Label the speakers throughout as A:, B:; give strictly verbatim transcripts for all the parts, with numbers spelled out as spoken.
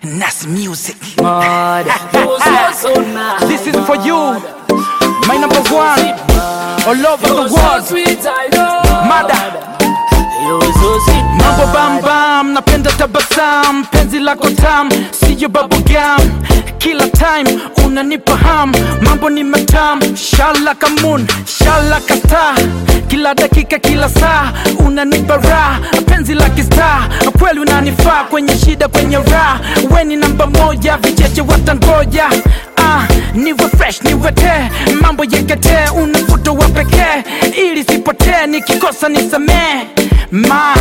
A: Nas Music.
B: This is for you, my number one, all over the world. Mada mambo bam bam, napenda tabasam, penzi lako tam, siyo bubblegum. Kila time unanipa ham, mambo ni matam, shala kamun, shala kasta. Kila dakika kila saa unanipa raha, penzi la kistar, kweli unanifaa kwenye shida kwenye raha. Weni namba moja, vicheche watangoja. Ah, niwe fresh niwe te, mambo yekete, unavuto wa pekee, ili sipotee, nikikosa nisamee. Ma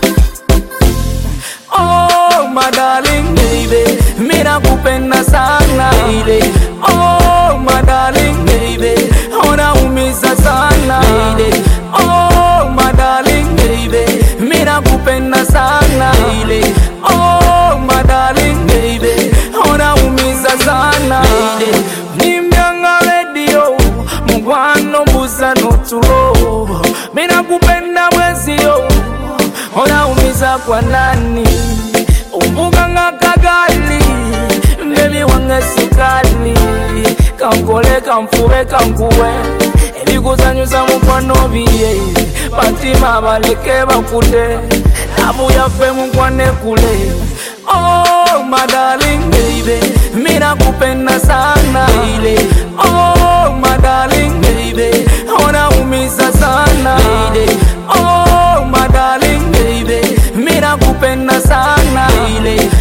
C: oh my darling baby, mina kupenda sana baby. Oh my darling baby, unaumiza sana baby. Oh my darling baby, mina kupenda sana baby. Oh my darling baby, unaumiza sana baby. Nimyanga radio, mugwano mbuza notulo, mina kupenda mwezio, unaumiza kwa nani? Umbuga nga kagali, baby wange sukali. Kankole kamfuwe kankuwe, ebikuzanyuza mukwano biye, batima baleke bakute, nabu yafe mukwane kule. Oh my darling baby, mina kupenda sana baby. Oh my darling baby, unaumiza sana baby. Oh my darling baby, mina kupenda sana baby.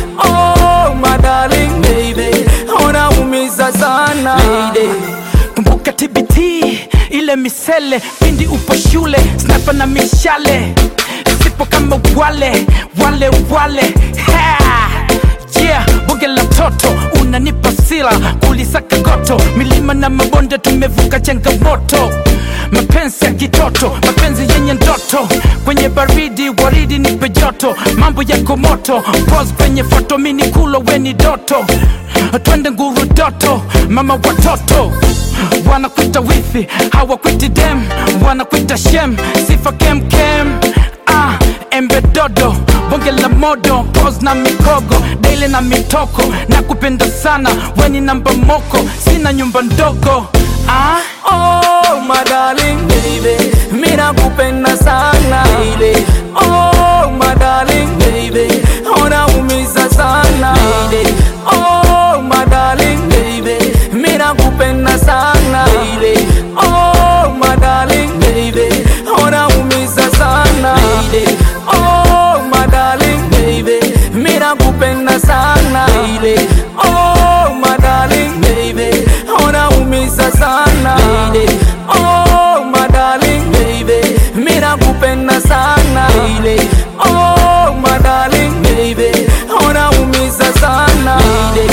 C: Oh my darling baby, unaumiza sana baby.
B: kumbuka T B T, ile misele, pindi upo shule, sniper na mishale, sipo kama wale, wale wale. Ha! Yeah, bonge la toto, unanipa sila, kulisaka goto, milima na mabonde tumevuka changamoto. Mapenzi ya kitoto, mapenzi yenye ndoto, kwenye baridi, waridi nipe joto, mambo yako moto, pose kwenye foto, mini kulo weni doto. Twende nguru doto, mama watoto, wanakuita wifi, hawakuiti dem, wanakuita shem, sifa kem kem. Ah, embe dodo, bonge la modo, pose na mikogo, daily na mitoko, nakupenda sana, weni namba moko, sina nyumba ndogo. Ah,
C: oh my darling baby, mina kupenda sana baby. Oh my darling baby, unaumiza sana baby. Oh my darling baby, mina kupenda sana baby. Oh my darling baby, unaumiza sana baby. Oh my darling baby, mina kupenda sana baby. Oh my darling baby, unaumiza sana baby. Oh my darling baby, mina kupenda sana baby. Oh my darling baby, unaumiza sana baby.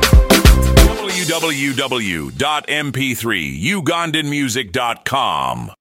D: w w w dot m p three ugandan music dot com